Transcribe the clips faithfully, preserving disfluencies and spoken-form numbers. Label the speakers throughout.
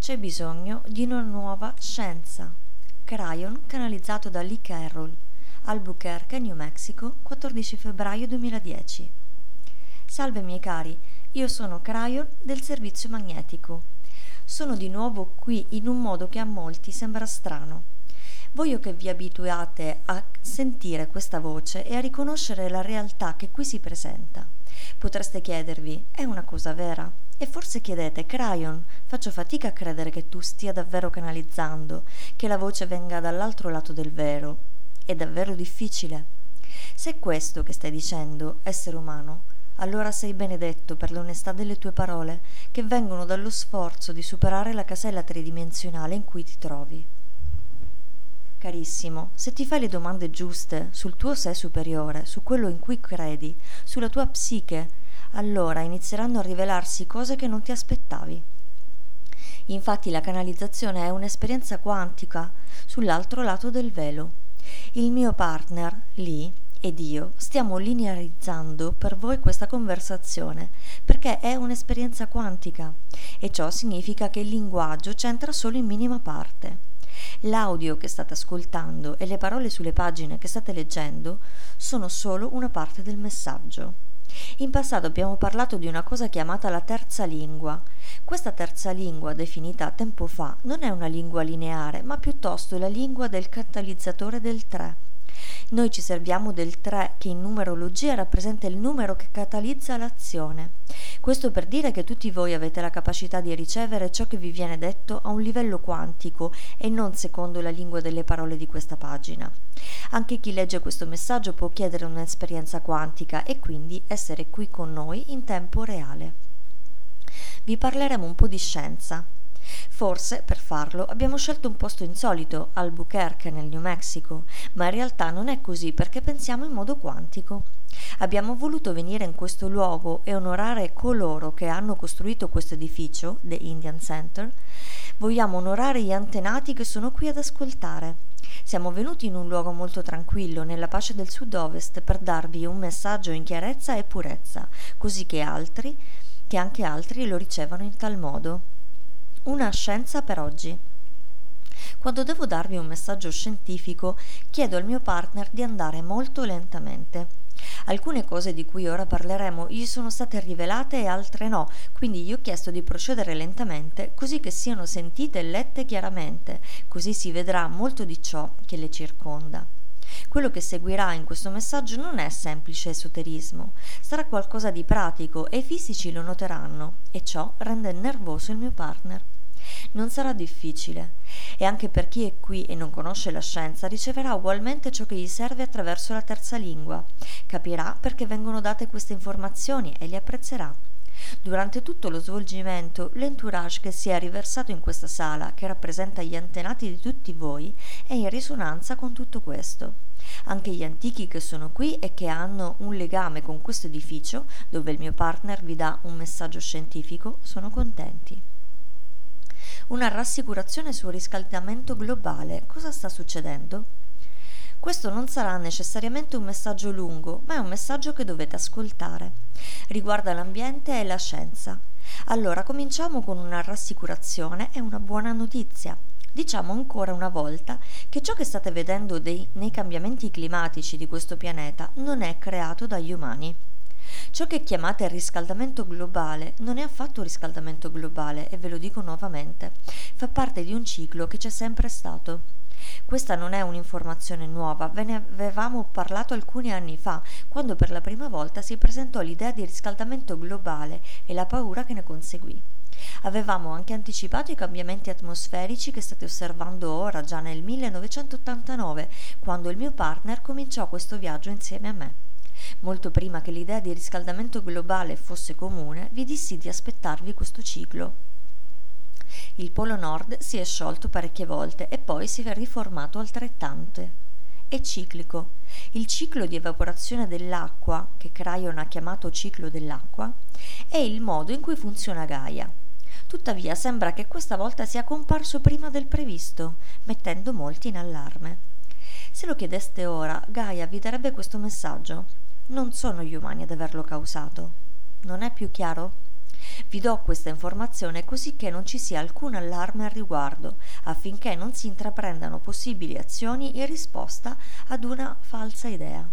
Speaker 1: C'è bisogno di una nuova scienza. Crayon canalizzato da Lee Carroll, Albuquerque, New Mexico, quattordici febbraio duemiladieci. Salve miei cari, io sono Crayon del servizio magnetico. Sono di nuovo qui in un modo che a molti sembra strano. Voglio che vi abituate a sentire questa voce e a riconoscere la realtà che qui si presenta. Potreste chiedervi, è una cosa vera? E forse chiedete, Crayon, faccio fatica a credere che tu stia davvero canalizzando, che la voce venga dall'altro lato del vero. È davvero difficile. Se è questo che stai dicendo, essere umano, allora sei benedetto per l'onestà delle tue parole, che vengono dallo sforzo di superare la casella tridimensionale in cui ti trovi. Carissimo, se ti fai le domande giuste sul tuo sé superiore, su quello in cui credi, sulla tua psiche, allora inizieranno a rivelarsi cose che non ti aspettavi. Infatti la canalizzazione è un'esperienza quantica sull'altro lato del velo. Il mio partner, Lee, ed io stiamo linearizzando per voi questa conversazione perché è un'esperienza quantica e ciò significa che il linguaggio c'entra solo in minima parte. L'audio che state ascoltando e le parole sulle pagine che state leggendo sono solo una parte del messaggio. In passato abbiamo parlato di una cosa chiamata la terza lingua. Questa terza lingua, definita tempo fa, non è una lingua lineare, ma piuttosto la lingua del catalizzatore del tre. Noi ci serviamo del tre, che in numerologia rappresenta il numero che catalizza l'azione. Questo per dire che tutti voi avete la capacità di ricevere ciò che vi viene detto a un livello quantico e non secondo la lingua delle parole di questa pagina. Anche chi legge questo messaggio può chiedere un'esperienza quantica e quindi essere qui con noi in tempo reale. Vi parleremo un po' di scienza. Forse, per farlo, abbiamo scelto un posto insolito, Albuquerque nel New Mexico, ma in realtà non è così perché pensiamo in modo quantico. Abbiamo voluto venire in questo luogo e onorare coloro che hanno costruito questo edificio, The Indian Center. Vogliamo onorare gli antenati che sono qui ad ascoltare. Siamo venuti in un luogo molto tranquillo, nella pace del sud-ovest, per darvi un messaggio in chiarezza e purezza, così che altri, che anche altri lo ricevano in tal modo. Una scienza per oggi. Quando devo darvi un messaggio scientifico, chiedo al mio partner di andare molto lentamente. Alcune cose di cui ora parleremo gli sono state rivelate e altre no, quindi gli ho chiesto di procedere lentamente così che siano sentite e lette chiaramente, così si vedrà molto di ciò che le circonda. Quello che seguirà in questo messaggio non è semplice esoterismo, sarà qualcosa di pratico e i fisici lo noteranno e ciò rende nervoso il mio partner. Non sarà difficile e anche per chi è qui e non conosce la scienza riceverà ugualmente ciò che gli serve attraverso la terza lingua, capirà perché vengono date queste informazioni e le apprezzerà. Durante tutto lo svolgimento, l'entourage che si è riversato in questa sala, che rappresenta gli antenati di tutti voi, è in risonanza con tutto questo. Anche gli antichi che sono qui e che hanno un legame con questo edificio, dove il mio partner vi dà un messaggio scientifico, sono contenti. Una rassicurazione sul riscaldamento globale. Cosa sta succedendo? Questo non sarà necessariamente un messaggio lungo, ma è un messaggio che dovete ascoltare. Riguarda l'ambiente e la scienza. Allora cominciamo con una rassicurazione e una buona notizia. Diciamo ancora una volta che ciò che state vedendo dei, nei cambiamenti climatici di questo pianeta non è creato dagli umani. Ciò che chiamate riscaldamento globale non è affatto riscaldamento globale, e ve lo dico nuovamente, fa parte di un ciclo che c'è sempre stato. Questa non è un'informazione nuova, ve ne avevamo parlato alcuni anni fa, quando per la prima volta si presentò l'idea di riscaldamento globale e la paura che ne conseguì. Avevamo anche anticipato i cambiamenti atmosferici che state osservando ora, già nel millenovecentottantanove, quando il mio partner cominciò questo viaggio insieme a me. Molto prima che l'idea di riscaldamento globale fosse comune, vi dissi di aspettarvi questo ciclo. Il Polo Nord si è sciolto parecchie volte e poi si è riformato altrettante. È ciclico. Il ciclo di evaporazione dell'acqua, che Crayon ha chiamato ciclo dell'acqua, è il modo in cui funziona Gaia. Tuttavia sembra che questa volta sia comparso prima del previsto, mettendo molti in allarme. Se lo chiedeste ora, Gaia vi darebbe questo messaggio: non sono gli umani ad averlo causato. Non è più chiaro? Vi do questa informazione così che non ci sia alcun allarme al riguardo, affinché non si intraprendano possibili azioni in risposta ad una falsa idea.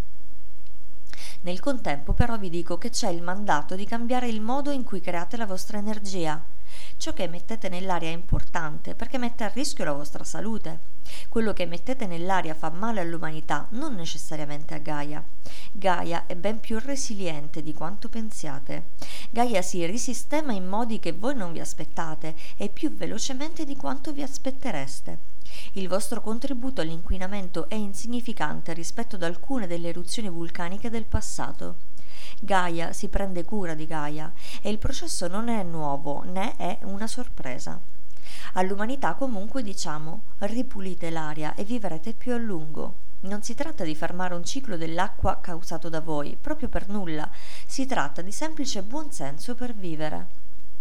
Speaker 1: Nel contempo però vi dico che c'è il mandato di cambiare il modo in cui create la vostra energia. Ciò che mettete nell'aria è importante perché mette a rischio la vostra salute. Quello che mettete nell'aria fa male all'umanità, non necessariamente a Gaia. Gaia è ben più resiliente di quanto pensiate. Gaia si risistema in modi che voi non vi aspettate e più velocemente di quanto vi aspettereste. Il vostro contributo all'inquinamento è insignificante rispetto ad alcune delle eruzioni vulcaniche del passato. Gaia si prende cura di Gaia e il processo non è nuovo né è una sorpresa. All'umanità comunque diciamo ripulite l'aria e vivrete più a lungo. Non si tratta di fermare un ciclo dell'acqua causato da voi, proprio per nulla, si tratta di semplice buonsenso per vivere.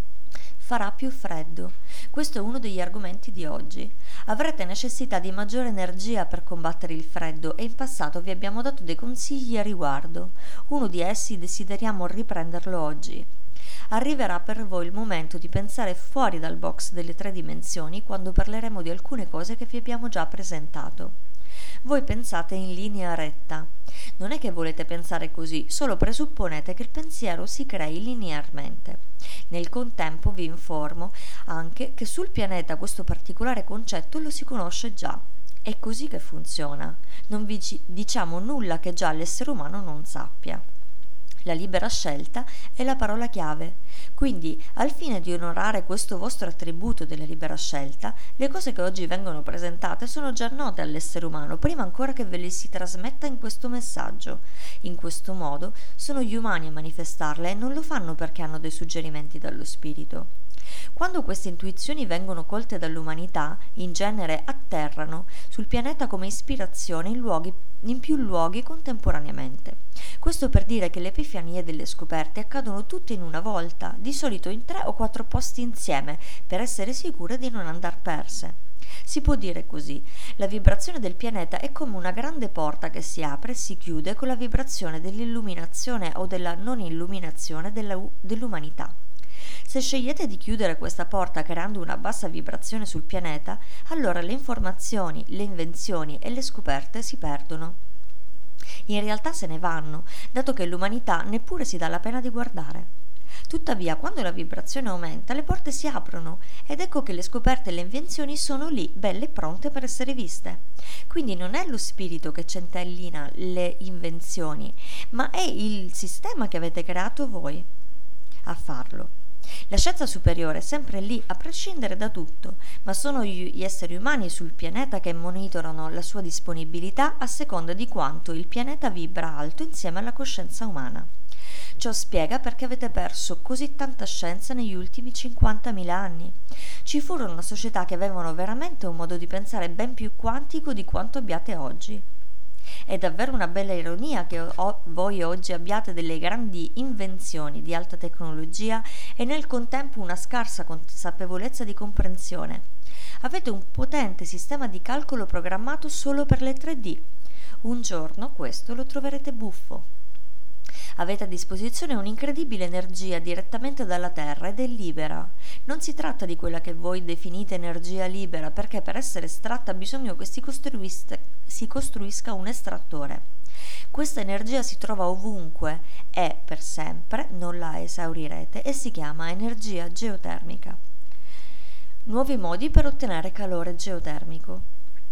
Speaker 1: Farà più freddo. Questo è uno degli argomenti di oggi. Avrete necessità di maggiore energia per combattere il freddo e in passato vi abbiamo dato dei consigli a riguardo. Uno di essi desideriamo riprenderlo oggi. Arriverà per voi il momento di pensare fuori dal box delle tre dimensioni quando parleremo di alcune cose che vi abbiamo già presentato. Voi pensate in linea retta. Non è che volete pensare così, solo presupponete che il pensiero si crei linearmente. Nel contempo vi informo anche che sul pianeta questo particolare concetto lo si conosce già. È così che funziona. Non vi diciamo nulla che già l'essere umano non sappia. La libera scelta è la parola chiave. Quindi, al fine di onorare questo vostro attributo della libera scelta, le cose che oggi vengono presentate sono già note all'essere umano, prima ancora che ve le si trasmetta in questo messaggio. In questo modo sono gli umani a manifestarle e non lo fanno perché hanno dei suggerimenti dallo spirito. Quando queste intuizioni vengono colte dall'umanità, in genere atterrano sul pianeta come ispirazione in, luoghi, in più luoghi contemporaneamente. Questo per dire che le epifanie delle scoperte accadono tutte in una volta, di solito in tre o quattro posti insieme, per essere sicure di non andar perse. Si può dire così: la vibrazione del pianeta è come una grande porta che si apre e si chiude con la vibrazione dell'illuminazione o della non illuminazione della, dell'umanità. Se scegliete di chiudere questa porta creando una bassa vibrazione sul pianeta, allora le informazioni, le invenzioni e le scoperte si perdono. In realtà se ne vanno, dato che l'umanità neppure si dà la pena di guardare. Tuttavia, quando la vibrazione aumenta, le porte si aprono ed ecco che le scoperte e le invenzioni sono lì, belle e pronte per essere viste. Quindi non è lo spirito che centellina le invenzioni, ma è il sistema che avete creato voi a farlo. La scienza superiore è sempre lì, a prescindere da tutto, ma sono gli esseri umani sul pianeta che monitorano la sua disponibilità a seconda di quanto il pianeta vibra alto insieme alla coscienza umana. Ciò spiega perché avete perso così tanta scienza negli ultimi cinquantamila anni. Ci furono società che avevano veramente un modo di pensare ben più quantico di quanto abbiate oggi. È davvero una bella ironia che o- voi oggi abbiate delle grandi invenzioni di alta tecnologia e nel contempo una scarsa consapevolezza di comprensione. Avete un potente sistema di calcolo programmato solo per le tre D. Un giorno questo lo troverete buffo. Avete a disposizione un'incredibile energia direttamente dalla Terra ed è libera. Non si tratta di quella che voi definite energia libera, perché per essere estratta ha bisogno che si costruisca, si costruisca un estrattore. Questa energia si trova ovunque, è per sempre, non la esaurirete e si chiama energia geotermica. Nuovi modi per ottenere calore geotermico.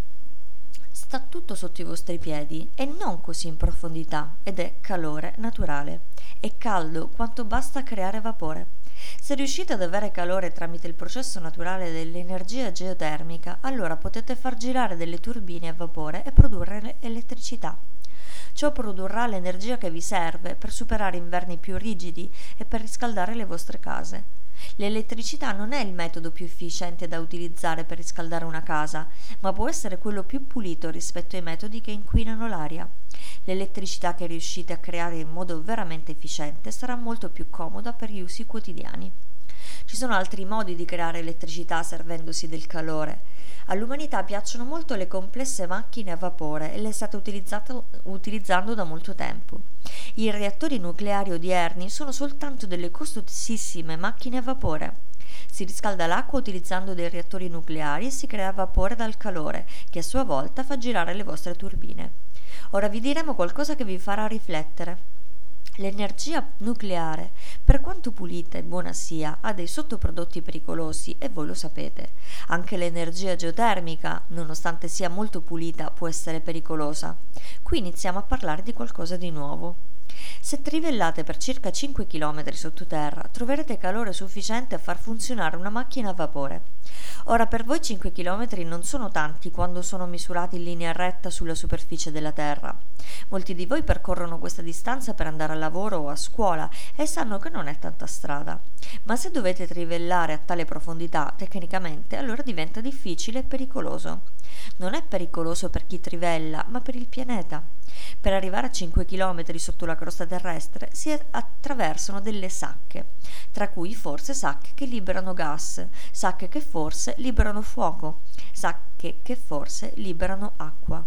Speaker 1: Sta tutto sotto i vostri piedi e non così in profondità ed è calore naturale. È caldo quanto basta creare vapore. Se riuscite ad avere calore tramite il processo naturale dell'energia geotermica, allora potete far girare delle turbine a vapore e produrre elettricità. Ciò produrrà l'energia che vi serve per superare inverni più rigidi e per riscaldare le vostre case. L'elettricità non è il metodo più efficiente da utilizzare per riscaldare una casa, ma può essere quello più pulito rispetto ai metodi che inquinano l'aria. L'elettricità che riuscite a creare in modo veramente efficiente sarà molto più comoda per gli usi quotidiani. Ci sono altri modi di creare elettricità servendosi del calore. All'umanità piacciono molto le complesse macchine a vapore e le state utilizzando da molto tempo. I reattori nucleari odierni sono soltanto delle costosissime macchine a vapore. Si riscalda l'acqua utilizzando dei reattori nucleari e si crea vapore dal calore, che a sua volta fa girare le vostre turbine. Ora vi diremo qualcosa che vi farà riflettere. L'energia nucleare, per quanto pulita e buona sia, ha dei sottoprodotti pericolosi e voi lo sapete. Anche l'energia geotermica, nonostante sia molto pulita, può essere pericolosa. Qui iniziamo a parlare di qualcosa di nuovo. Se trivellate per circa cinque chilometri sottoterra, troverete calore sufficiente a far funzionare una macchina a vapore. Ora, per voi cinque chilometri non sono tanti quando sono misurati in linea retta sulla superficie della Terra. Molti di voi percorrono questa distanza per andare al lavoro o a scuola e sanno che non è tanta strada. Ma se dovete trivellare a tale profondità, tecnicamente, allora diventa difficile e pericoloso. Non è pericoloso per chi trivella, ma per il pianeta. Per arrivare a cinque chilometri sotto la crosta terrestre si attraversano delle sacche, tra cui forse sacche che liberano gas, sacche che forse liberano fuoco, sacche che forse liberano acqua.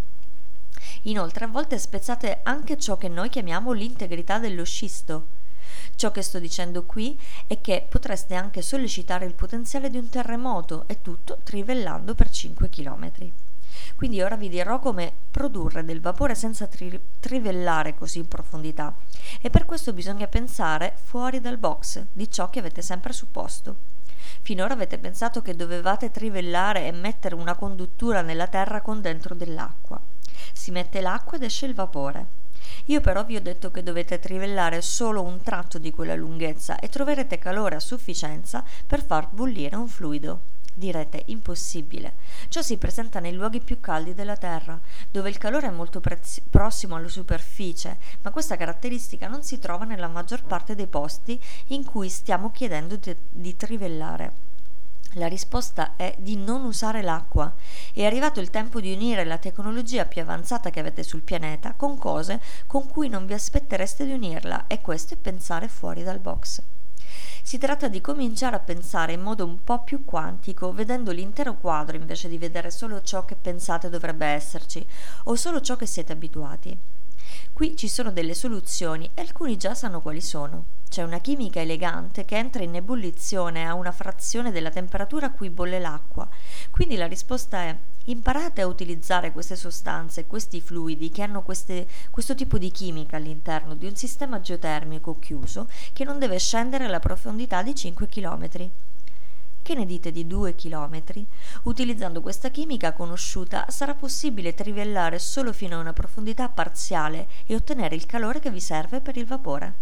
Speaker 1: Inoltre a volte spezzate anche ciò che noi chiamiamo l'integrità dello scisto. Ciò che sto dicendo qui è che potreste anche sollecitare il potenziale di un terremoto, e tutto trivellando per cinque chilometri. Quindi ora vi dirò come produrre del vapore senza tri- trivellare così in profondità, e per questo bisogna pensare fuori dal box di ciò che avete sempre supposto. Finora avete pensato che dovevate trivellare e mettere una conduttura nella terra con dentro dell'acqua. Si mette l'acqua ed esce il vapore. Io però vi ho detto che dovete trivellare solo un tratto di quella lunghezza e troverete calore a sufficienza per far bollire un fluido. Direte, impossibile. Ciò si presenta nei luoghi più caldi della Terra, dove il calore è molto prez- prossimo alla superficie, ma questa caratteristica non si trova nella maggior parte dei posti in cui stiamo chiedendo di, di trivellare. La risposta è di non usare l'acqua. È arrivato il tempo di unire la tecnologia più avanzata che avete sul pianeta con cose con cui non vi aspettereste di unirla, e questo è pensare fuori dal box. Si tratta di cominciare a pensare in modo un po' più quantico, vedendo l'intero quadro invece di vedere solo ciò che pensate dovrebbe esserci, o solo ciò che siete abituati. Qui ci sono delle soluzioni e alcuni già sanno quali sono. C'è una chimica elegante che entra in ebollizione a una frazione della temperatura a cui bolle l'acqua. Quindi la risposta è: imparate a utilizzare queste sostanze, questi fluidi che hanno queste, questo tipo di chimica all'interno di un sistema geotermico chiuso che non deve scendere alla profondità di cinque chilometri. Che ne dite di due chilometri? Utilizzando questa chimica conosciuta sarà possibile trivellare solo fino a una profondità parziale e ottenere il calore che vi serve per il vapore.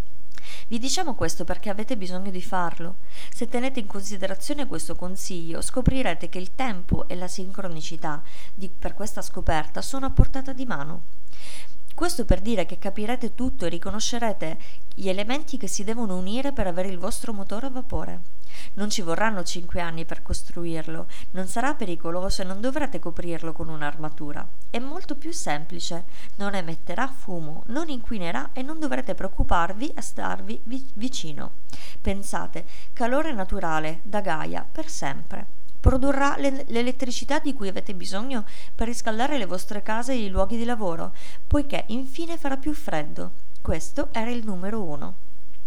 Speaker 1: Vi diciamo questo perché avete bisogno di farlo. Se tenete in considerazione questo consiglio, scoprirete che il tempo e la sincronicità di, per questa scoperta sono a portata di mano. Questo per dire che capirete tutto e riconoscerete gli elementi che si devono unire per avere il vostro motore a vapore. Non ci vorranno cinque anni per costruirlo, non sarà pericoloso e non dovrete coprirlo con un'armatura. È molto più semplice, non emetterà fumo, non inquinerà e non dovrete preoccuparvi a starvi vi- vicino. Pensate, calore naturale da Gaia per sempre. Produrrà le- l'elettricità di cui avete bisogno per riscaldare le vostre case e i luoghi di lavoro, poiché infine farà più freddo. Questo era il numero uno.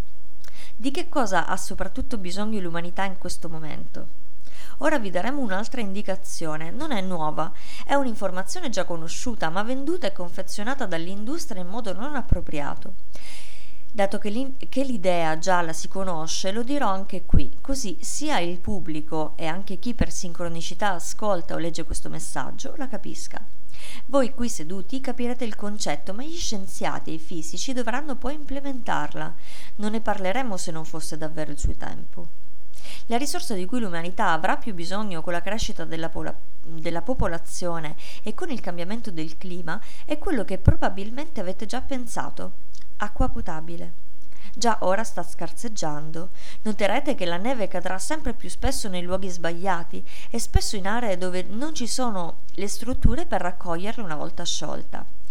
Speaker 1: Di che cosa ha soprattutto bisogno l'umanità in questo momento? Ora vi daremo un'altra indicazione, non è nuova, è un'informazione già conosciuta, ma venduta e confezionata dall'industria in modo non appropriato. Dato che, che l'idea già la si conosce, lo dirò anche qui, così sia il pubblico e anche chi per sincronicità ascolta o legge questo messaggio la capisca. Voi qui seduti capirete il concetto, ma gli scienziati e i fisici dovranno poi implementarla. Non ne parleremo se non fosse davvero il suo tempo. La risorsa di cui l'umanità avrà più bisogno con la crescita della, pola- della popolazione e con il cambiamento del clima è quello che probabilmente avete già pensato: acqua potabile. Già ora sta scarseggiando. Noterete che la neve cadrà sempre più spesso nei luoghi sbagliati e spesso in aree dove non ci sono le strutture per raccoglierla una volta sciolta.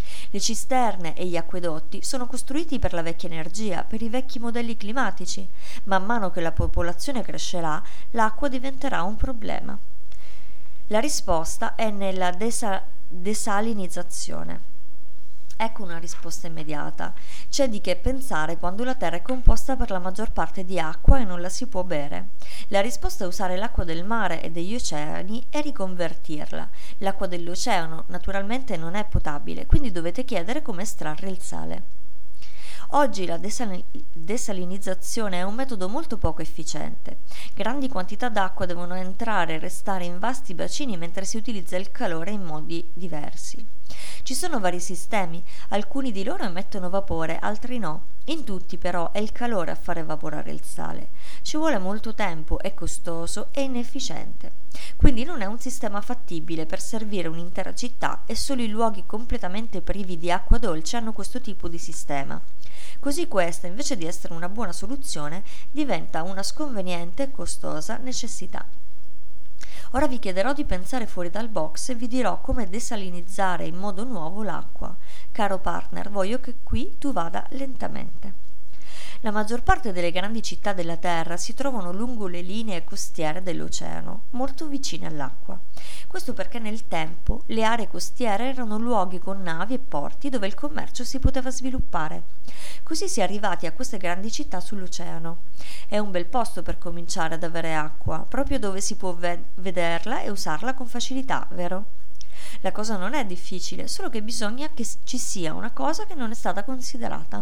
Speaker 1: Le cisterne e gli acquedotti sono costruiti per la vecchia energia, per i vecchi modelli climatici. Man mano che la popolazione crescerà, l'acqua diventerà un problema. La risposta è nella desa- desalinizzazione. Ecco una risposta immediata. C'è di che pensare quando la Terra è composta per la maggior parte di acqua e non la si può bere. La risposta è usare l'acqua del mare e degli oceani e riconvertirla. L'acqua dell'oceano naturalmente non è potabile, quindi dovete chiedere come estrarre il sale. Oggi la desal- desalinizzazione è un metodo molto poco efficiente. Grandi quantità d'acqua devono entrare e restare in vasti bacini mentre si utilizza il calore in modi diversi. Ci sono vari sistemi, alcuni di loro emettono vapore, altri no. In tutti però è il calore a far evaporare il sale. Ci vuole molto tempo, è costoso e inefficiente. Quindi non è un sistema fattibile per servire un'intera città e solo i luoghi completamente privi di acqua dolce hanno questo tipo di sistema. Così questa, invece di essere una buona soluzione, diventa una sconveniente e costosa necessità. Ora vi chiederò di pensare fuori dal box e vi dirò come desalinizzare in modo nuovo l'acqua. Caro partner, voglio che qui tu vada lentamente. La maggior parte delle grandi città della Terra si trovano lungo le linee costiere dell'oceano, molto vicine all'acqua. Questo perché nel tempo le aree costiere erano luoghi con navi e porti dove il commercio si poteva sviluppare. Così si è arrivati a queste grandi città sull'oceano. È un bel posto per cominciare ad avere acqua, proprio dove si può ve- vederla e usarla con facilità, vero? La cosa non è difficile, solo che bisogna che ci sia una cosa che non è stata considerata.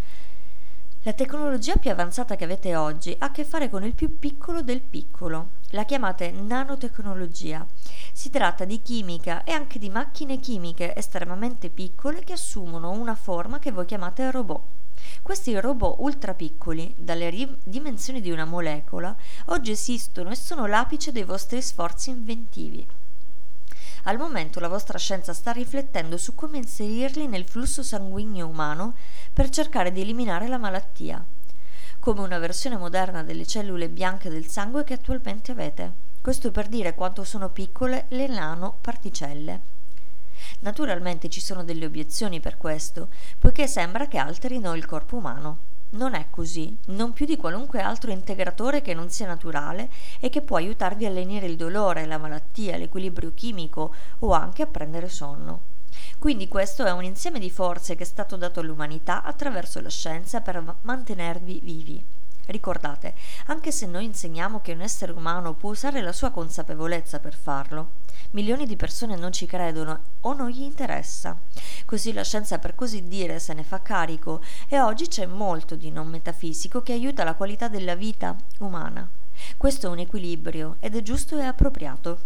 Speaker 1: La tecnologia più avanzata che avete oggi ha a che fare con il più piccolo del piccolo. La chiamate nanotecnologia. Si tratta di chimica e anche di macchine chimiche estremamente piccole che assumono una forma che voi chiamate robot. Questi robot ultra piccoli, dalle ri- dimensioni di una molecola, oggi esistono e sono l'apice dei vostri sforzi inventivi. Al momento la vostra scienza sta riflettendo su come inserirli nel flusso sanguigno umano per cercare di eliminare la malattia, come una versione moderna delle cellule bianche del sangue che attualmente avete. Questo per dire quanto sono piccole le nanoparticelle. Naturalmente ci sono delle obiezioni per questo, poiché sembra che alterino il corpo umano. Non è così, non più di qualunque altro integratore che non sia naturale e che può aiutarvi a lenire il dolore, la malattia, l'equilibrio chimico o anche a prendere sonno. Quindi questo è un insieme di forze che è stato dato all'umanità attraverso la scienza per mantenervi vivi. Ricordate, anche se noi insegniamo che un essere umano può usare la sua consapevolezza per farlo, milioni di persone non ci credono o non gli interessa. Così la scienza, per così dire, se ne fa carico e oggi c'è molto di non metafisico che aiuta la qualità della vita umana. Questo è un equilibrio ed è giusto e appropriato.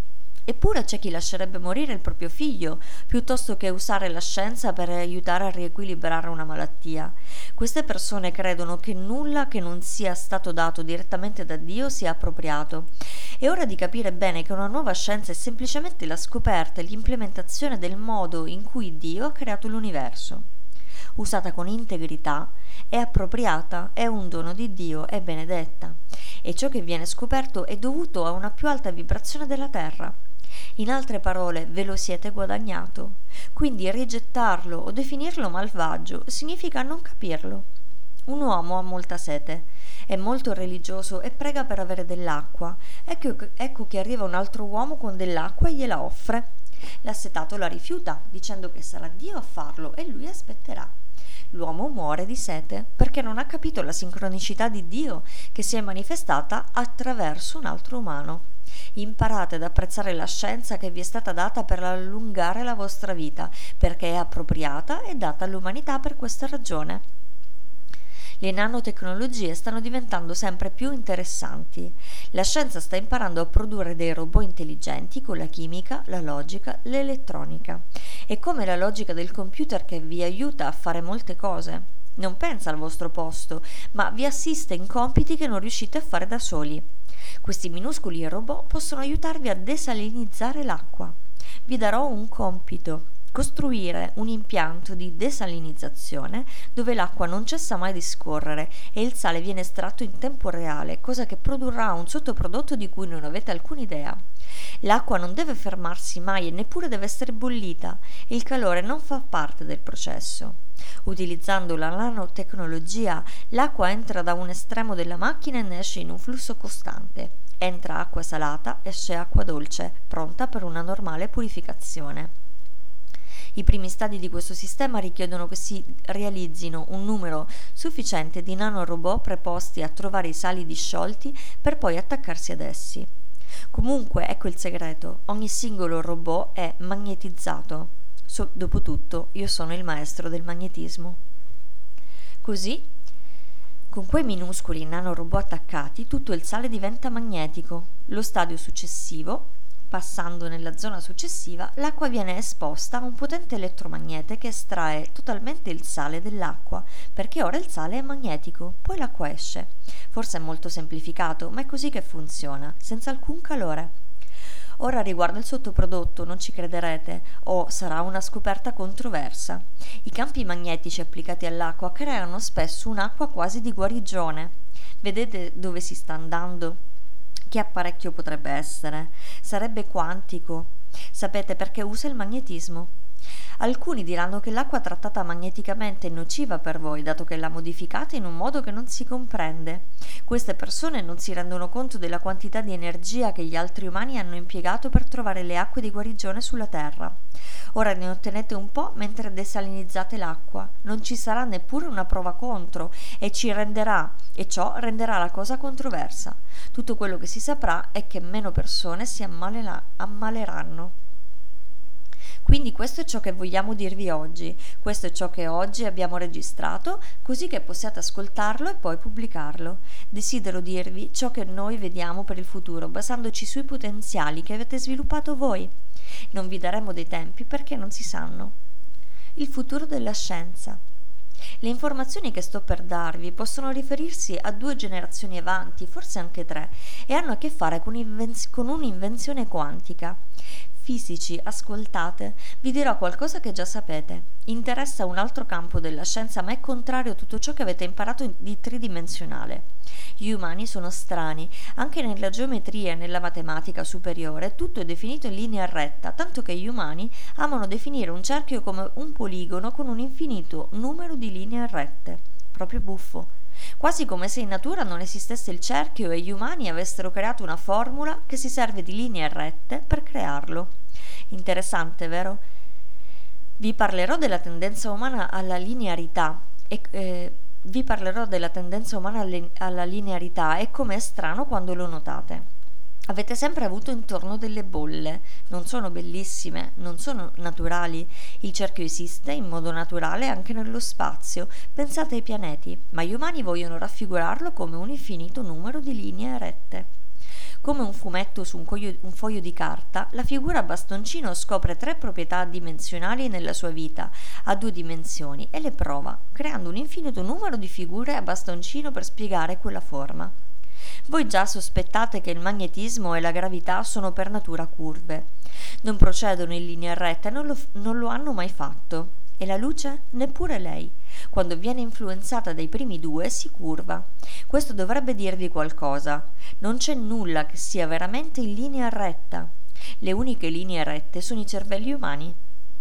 Speaker 1: Eppure c'è chi lascerebbe morire il proprio figlio piuttosto che usare la scienza per aiutare a riequilibrare una malattia. Queste persone credono che nulla che non sia stato dato direttamente da Dio sia appropriato. È ora di capire bene che una nuova scienza è semplicemente la scoperta e l'implementazione del modo in cui Dio ha creato l'universo. Usata con integrità, è appropriata, è un dono di Dio, è benedetta. E ciò che viene scoperto è dovuto a una più alta vibrazione della Terra. In altre parole, ve lo siete guadagnato. Quindi rigettarlo o definirlo malvagio significa non capirlo. Un uomo ha molta sete, è molto religioso e prega per avere dell'acqua. Ecco, ecco che arriva un altro uomo con dell'acqua e gliela offre. L'assetato la rifiuta, dicendo che sarà Dio a farlo e lui aspetterà. L'uomo muore di sete perché non ha capito la sincronicità di Dio che si è manifestata attraverso un altro umano. Imparate ad apprezzare la scienza che vi è stata data per allungare la vostra vita, perché è appropriata e data all'umanità per questa ragione. Le nanotecnologie stanno diventando sempre più interessanti. La scienza sta imparando a produrre dei robot intelligenti con la chimica, la logica, l'elettronica. È come la logica del computer che vi aiuta a fare molte cose. Non pensa al vostro posto, ma vi assiste in compiti che non riuscite a fare da soli. Questi minuscoli robot possono aiutarvi a desalinizzare l'acqua. Vi darò un compito. Costruire un impianto di desalinizzazione dove l'acqua non cessa mai di scorrere e il sale viene estratto in tempo reale, cosa che produrrà un sottoprodotto di cui non avete alcuna idea. L'acqua non deve fermarsi mai e neppure deve essere bollita, il calore non fa parte del processo. Utilizzando la nanotecnologia, l'acqua entra da un estremo della macchina e ne esce in un flusso costante. Entra acqua salata, esce acqua dolce, pronta per una normale purificazione. I primi stadi di questo sistema richiedono che si realizzino un numero sufficiente di nanorobot preposti a trovare i sali disciolti per poi attaccarsi ad essi. Comunque, ecco il segreto, ogni singolo robot è magnetizzato. So, dopotutto, io sono il maestro del magnetismo. Così, con quei minuscoli nanorobot attaccati, tutto il sale diventa magnetico. Lo stadio successivo, passando nella zona successiva, l'acqua viene esposta a un potente elettromagnete che estrae totalmente il sale dell'acqua, perché ora il sale è magnetico, poi l'acqua esce. Forse è molto semplificato, ma è così che funziona, senza alcun calore. Ora riguardo il sottoprodotto, non ci crederete, o sarà una scoperta controversa. I campi magnetici applicati all'acqua creano spesso un'acqua quasi di guarigione. Vedete dove si sta andando? Che apparecchio potrebbe essere? Sarebbe quantico. Sapete perché usa il magnetismo? Alcuni diranno che l'acqua trattata magneticamente è nociva per voi, dato che l'ha modificata in un modo che non si comprende. Queste persone non si rendono conto della quantità di energia che gli altri umani hanno impiegato per trovare le acque di guarigione sulla Terra. Ora ne ottenete un po' mentre desalinizzate l'acqua. Non ci sarà neppure una prova contro e ci renderà, e ciò renderà la cosa controversa. Tutto quello che si saprà è che meno persone si ammalerà, ammaleranno. Quindi questo è ciò che vogliamo dirvi oggi, questo è ciò che oggi abbiamo registrato, così che possiate ascoltarlo e poi pubblicarlo. Desidero dirvi ciò che noi vediamo per il futuro, basandoci sui potenziali che avete sviluppato voi. Non vi daremo dei tempi perché non si sanno. Il futuro della scienza. Le informazioni che sto per darvi possono riferirsi a due generazioni avanti, forse anche tre, e hanno a che fare con, invenz- con un'invenzione quantica. Fisici, ascoltate, vi dirò qualcosa che già sapete. Interessa un altro campo della scienza, ma è contrario a tutto ciò che avete imparato di tridimensionale. Gli umani sono strani, anche nella geometria e nella matematica superiore tutto è definito in linea retta, tanto che gli umani amano definire un cerchio come un poligono con un infinito numero di linee rette. Proprio buffo. Quasi come se in natura non esistesse il cerchio e gli umani avessero creato una formula che si serve di linee rette per crearlo. Interessante, vero? Vi parlerò della tendenza umana alla linearità e eh, vi parlerò della tendenza umana alle, alla linearità e come è strano quando lo notate. Avete sempre avuto intorno delle bolle, non sono bellissime, non sono naturali. Il cerchio esiste in modo naturale anche nello spazio, pensate ai pianeti, ma gli umani vogliono raffigurarlo come un infinito numero di linee rette. Come un fumetto su un, coglio, un foglio di carta, la figura bastoncino scopre tre proprietà dimensionali nella sua vita, a due dimensioni, e le prova, creando un infinito numero di figure a bastoncino per spiegare quella forma. Voi già sospettate che il magnetismo e la gravità sono per natura curve. Non procedono in linea retta e non lo, non lo hanno mai fatto. E la luce? Neppure lei. Quando viene influenzata dai primi due si curva. Questo dovrebbe dirvi qualcosa. Non c'è nulla che sia veramente in linea retta. Le uniche linee rette sono i cervelli umani.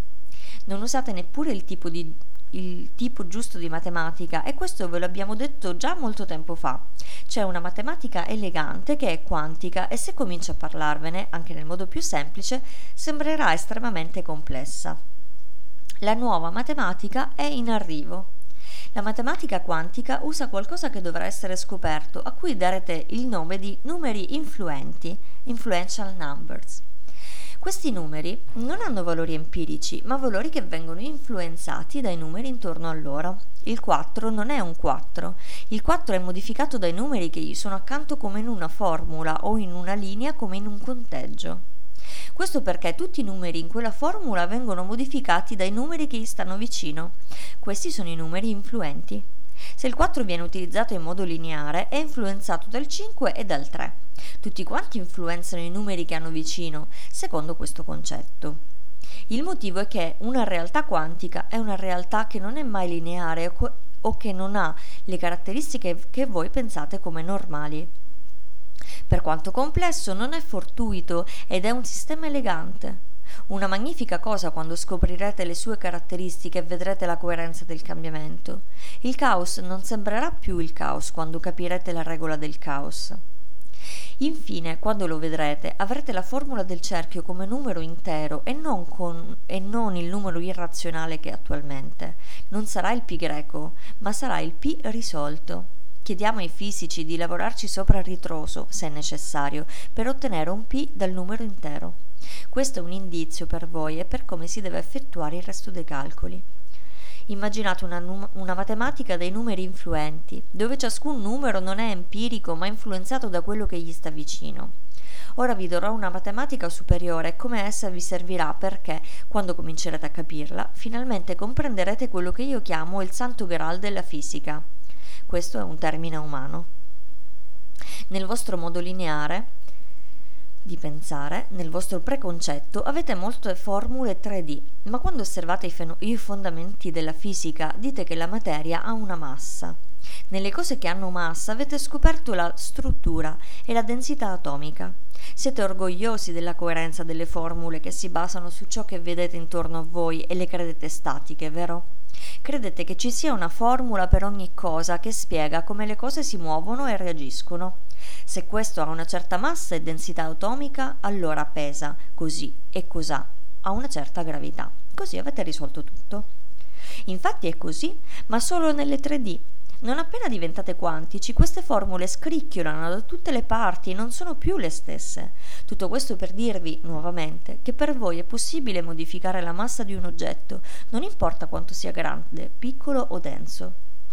Speaker 1: Non usate neppure il tipo di il tipo giusto di matematica, e questo ve lo abbiamo detto già molto tempo fa. C'è una matematica elegante che è quantica e se comincio a parlarvene, anche nel modo più semplice, sembrerà estremamente complessa. La nuova matematica è in arrivo. La matematica quantica usa qualcosa che dovrà essere scoperto, a cui darete il nome di numeri influenti, influential numbers. Questi numeri non hanno valori empirici, ma valori che vengono influenzati dai numeri intorno a loro. Il quattro non è un quattro. Il quattro è modificato dai numeri che gli sono accanto come in una formula o in una linea come in un conteggio. Questo perché tutti i numeri in quella formula vengono modificati dai numeri che gli stanno vicino. Questi sono i numeri influenti. Se il quattro viene utilizzato in modo lineare, è influenzato dal cinque e dal tre. Tutti quanti influenzano i numeri che hanno vicino, secondo questo concetto. Il motivo è che una realtà quantica è una realtà che non è mai lineare o che non ha le caratteristiche che voi pensate come normali. Per quanto complesso, non è fortuito ed è un sistema elegante. Una magnifica cosa quando scoprirete le sue caratteristiche e vedrete la coerenza del cambiamento. Il caos non sembrerà più il caos quando capirete la regola del caos. Infine, quando lo vedrete, avrete la formula del cerchio come numero intero e non, con, e non il numero irrazionale che è attualmente. Non sarà il pi greco, ma sarà il pi risolto. Chiediamo ai fisici di lavorarci sopra a ritroso, se è necessario, per ottenere un pi dal numero intero. Questo è un indizio per voi e per come si deve effettuare il resto dei calcoli. Immaginate una, num- una matematica dei numeri influenti, dove ciascun numero non è empirico ma influenzato da quello che gli sta vicino. Ora vi darò una matematica superiore e come essa vi servirà perché, quando comincerete a capirla, finalmente comprenderete quello che io chiamo il santo graal della fisica. Questo è un termine umano. Nel vostro modo lineare di pensare, nel vostro preconcetto, avete molte formule tre D, ma quando osservate i, fen- i fondamenti della fisica dite che la materia ha una massa. Nelle cose che hanno massa avete scoperto la struttura e la densità atomica. Siete orgogliosi della coerenza delle formule che si basano su ciò che vedete intorno a voi e le credete statiche, vero? Credete che ci sia una formula per ogni cosa che spiega come le cose si muovono e reagiscono. Se questo ha una certa massa e densità atomica, allora pesa così e cosà, ha una certa gravità. Così avete risolto tutto. Infatti è così, ma solo nelle tre D. Non appena diventate quantici, queste formule scricchiolano da tutte le parti e non sono più le stesse. Tutto questo per dirvi, nuovamente, che per voi è possibile modificare la massa di un oggetto, non importa quanto sia grande, piccolo o denso.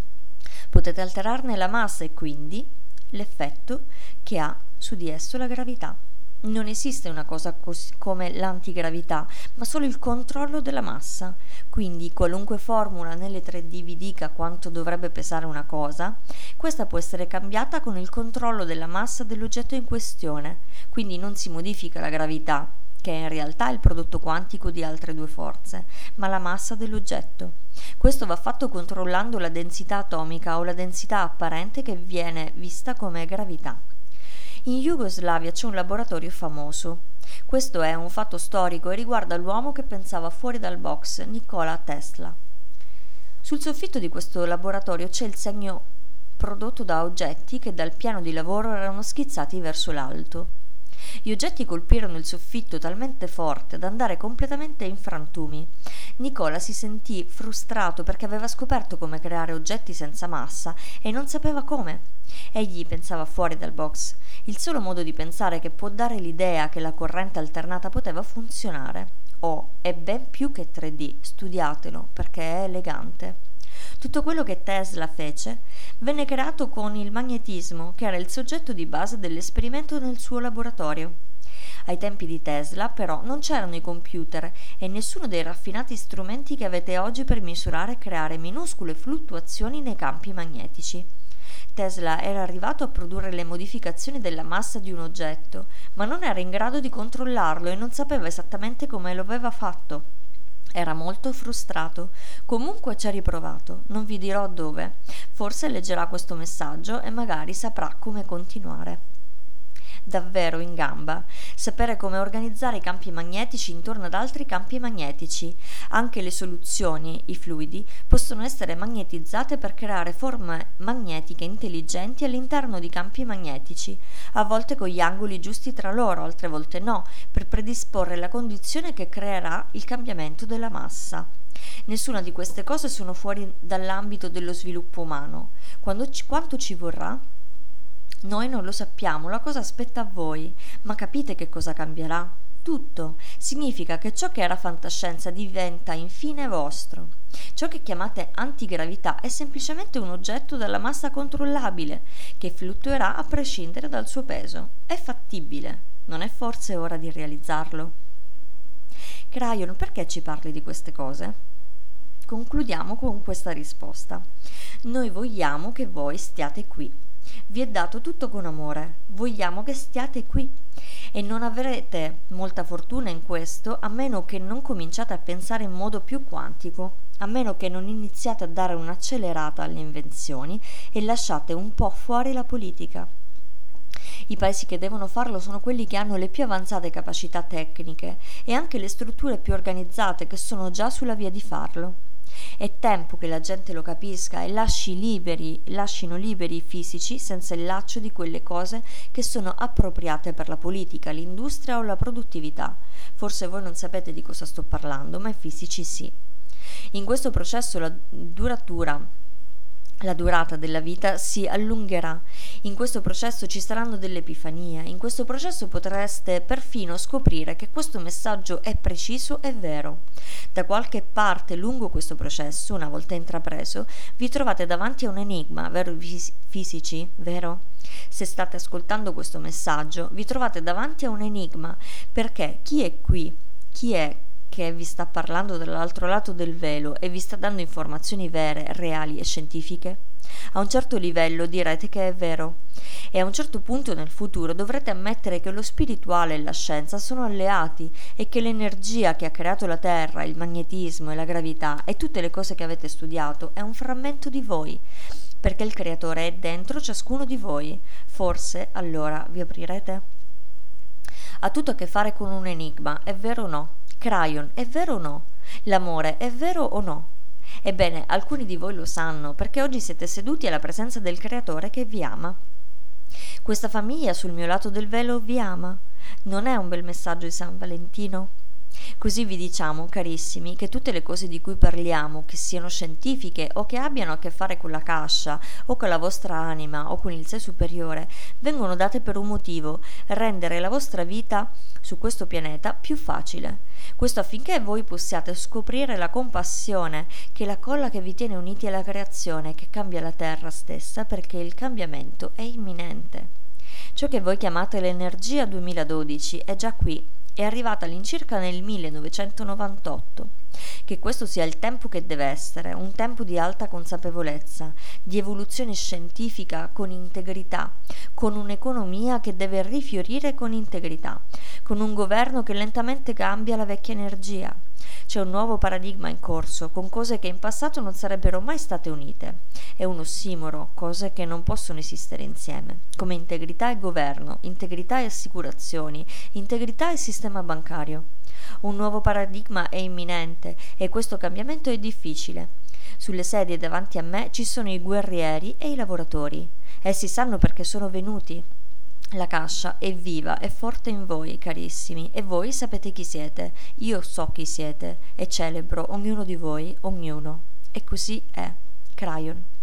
Speaker 1: Potete alterarne la massa e quindi l'effetto che ha su di esso la gravità. Non esiste una cosa cos- come l'antigravità, ma solo il controllo della massa. Quindi, qualunque formula nelle tre D vi dica quanto dovrebbe pesare una cosa, questa può essere cambiata con il controllo della massa dell'oggetto in questione. Quindi non si modifica la gravità, che è in realtà il prodotto quantico di altre due forze, ma la massa dell'oggetto. Questo va fatto controllando la densità atomica o la densità apparente che viene vista come gravità. In Jugoslavia c'è un laboratorio famoso. Questo è un fatto storico e riguarda l'uomo che pensava fuori dal box, Nikola Tesla. Sul soffitto di questo laboratorio c'è il segno prodotto da oggetti che dal piano di lavoro erano schizzati verso l'alto. Gli oggetti colpirono il soffitto talmente forte da andare completamente in frantumi. Nicola si sentì frustrato perché aveva scoperto come creare oggetti senza massa e non sapeva come. Egli pensava fuori dal box, il solo modo di pensare che può dare l'idea che la corrente alternata poteva funzionare. Oh, è ben più che tre D, studiatelo perché è elegante. Tutto quello che Tesla fece venne creato con il magnetismo, che era il soggetto di base dell'esperimento nel suo laboratorio. Ai tempi di Tesla, però, non c'erano i computer e nessuno dei raffinati strumenti che avete oggi per misurare e creare minuscole fluttuazioni nei campi magnetici. Tesla era arrivato a produrre le modificazioni della massa di un oggetto, ma non era in grado di controllarlo e non sapeva esattamente come lo aveva fatto. Era molto frustrato. Comunque ci ha riprovato. Non vi dirò dove. Forse leggerà questo messaggio e magari saprà come continuare. Davvero in gamba. Sapere come organizzare i campi magnetici intorno ad altri campi magnetici. Anche le soluzioni, i fluidi, possono essere magnetizzate per creare forme magnetiche intelligenti all'interno di campi magnetici, a volte con gli angoli giusti tra loro, altre volte no, per predisporre la condizione che creerà il cambiamento della massa. Nessuna di queste cose sono fuori dall'ambito dello sviluppo umano. Quando ci, quanto ci vorrà? Noi non lo sappiamo, la cosa aspetta a voi, ma capite che cosa cambierà? Tutto. Significa che ciò che era fantascienza diventa infine vostro. Ciò che chiamate antigravità è semplicemente un oggetto dalla massa controllabile, che fluttuerà a prescindere dal suo peso. È fattibile. Non è forse ora di realizzarlo? Crayon, perché ci parli di queste cose? Concludiamo con questa risposta. Noi vogliamo che voi stiate qui. Vi è dato tutto con amore, vogliamo che stiate qui e non avrete molta fortuna in questo a meno che non cominciate a pensare in modo più quantico, a meno che non iniziate a dare un'accelerata alle invenzioni e lasciate un po' fuori la politica. I paesi che devono farlo sono quelli che hanno le più avanzate capacità tecniche e anche le strutture più organizzate che sono già sulla via di farlo. È tempo che la gente lo capisca e lasci liberi, lasciino liberi i fisici senza il laccio di quelle cose che sono appropriate per la politica, l'industria o la produttività. Forse voi non sapete di cosa sto parlando, ma i fisici sì. In questo processo la duratura La durata della vita si allungherà, in questo processo ci saranno delle epifanie, in questo processo potreste perfino scoprire che questo messaggio è preciso e vero. Da qualche parte lungo questo processo, una volta intrapreso, vi trovate davanti a un enigma, vero fisici, vero? Se state ascoltando questo messaggio, vi trovate davanti a un enigma, perché chi è qui? Chi è che vi sta parlando dall'altro lato del velo e vi sta dando informazioni vere, reali e scientifiche? A un certo livello direte che è vero e a un certo punto nel futuro dovrete ammettere che lo spirituale e la scienza sono alleati e che l'energia che ha creato la Terra, il magnetismo e la gravità e tutte le cose che avete studiato è un frammento di voi, perché il creatore è dentro ciascuno di voi. Forse allora vi aprirete? Ha tutto a che fare con un enigma, è vero o no? Cryon, è vero o no? L'amore è vero o no? Ebbene, alcuni di voi lo sanno, perché oggi siete seduti alla presenza del Creatore che vi ama. Questa famiglia sul mio lato del velo vi ama. Non è un bel messaggio di San Valentino? Così vi diciamo, carissimi, che tutte le cose di cui parliamo, che siano scientifiche o che abbiano a che fare con la cascia o con la vostra anima o con il sé superiore, vengono date per un motivo: rendere la vostra vita su questo pianeta più facile. Questo affinché voi possiate scoprire la compassione, che è la colla che vi tiene uniti alla creazione, che cambia la terra stessa, perché il cambiamento è imminente. Ciò che voi chiamate l'energia duemiladodici è già qui, è arrivata all'incirca nel millenovecentonovantotto. Che questo sia il tempo che deve essere, un tempo di alta consapevolezza, di evoluzione scientifica con integrità, con un'economia che deve rifiorire con integrità, con un governo che lentamente cambia la vecchia energia. C'è un nuovo paradigma in corso, con cose che in passato non sarebbero mai state unite. È un ossimoro, cose che non possono esistere insieme, come integrità e governo, integrità e assicurazioni, integrità e sistema bancario. Un nuovo paradigma è imminente e questo cambiamento è difficile. Sulle sedie davanti a me ci sono i guerrieri e i lavoratori. Essi sanno perché sono venuti. La cascia è viva e forte in voi, carissimi, e voi sapete chi siete. Io so chi siete e celebro ognuno di voi, ognuno. E così è. Cryon.